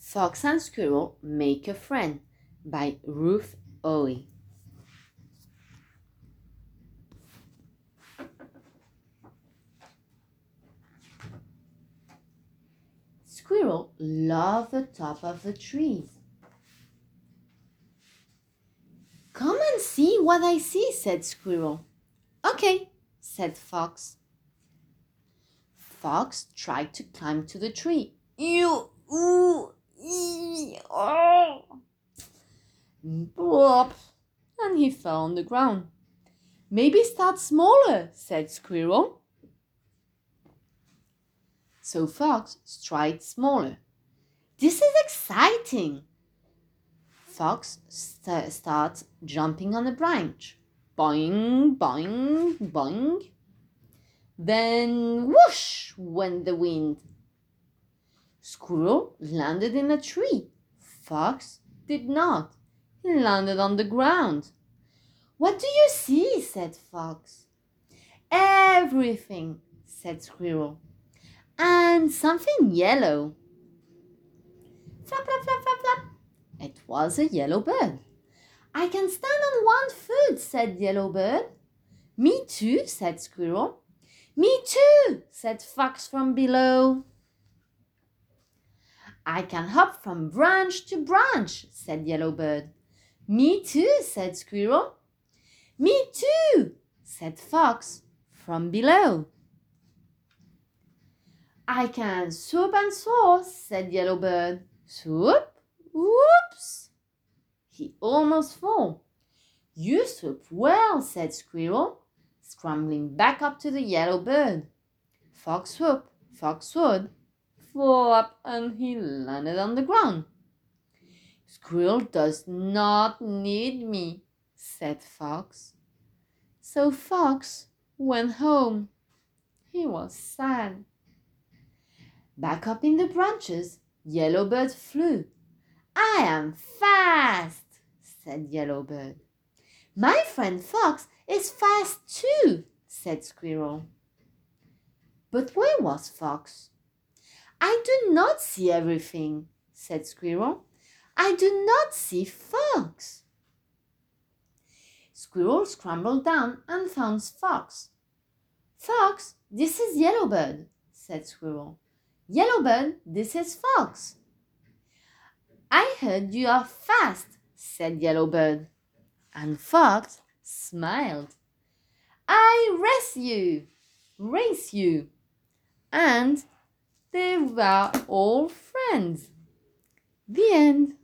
Fox and Squirrel Make a Friend by Ruth Owe. Squirrel loved the top of the trees. Come and see what I see, said Squirrel. Okay, said Fox. Fox tried to climb to the tree. Blop, and he fell on the ground. Maybe start smaller, said Squirrel. So Fox tried smaller. This is exciting. Fox starts jumping on a branch. Boing, boing, boing. Then whoosh went the wind. Squirrel landed in a tree. Fox did not. He landed on the ground. What do you see? Said Fox. Everything, said Squirrel. And something yellow. Flap, flap, flap, flap, flap. It was a yellow bird. I can stand on one foot, said Yellow Bird. Me too, said Squirrel. Me too, said Fox from below. I can hop from branch to branch, said Yellow Bird. Me too, said Squirrel. Me too, said Fox from below. I can swoop and soar, said Yellow Bird. Swoop, whoops. He almost fell. You swoop well, said Squirrel, scrambling back up to the Yellow Bird. Fox swoop, Fox soared, flop, and he landed on the ground. Squirrel does not need me, said Fox. So Fox went home. He was sad. Back up in the branches, Yellow Bird flew. I am fast, said Yellow Bird. My friend Fox is fast too, said Squirrel. But where was Fox? I do not see everything, said Squirrel. I do not see Fox. Squirrel scrambled down and found Fox. Fox, this is Yellow Bird, said Squirrel. Yellow Bird, this is Fox. I heard you are fast, said Yellow Bird. And Fox smiled. I race you. And they were all friends. The end.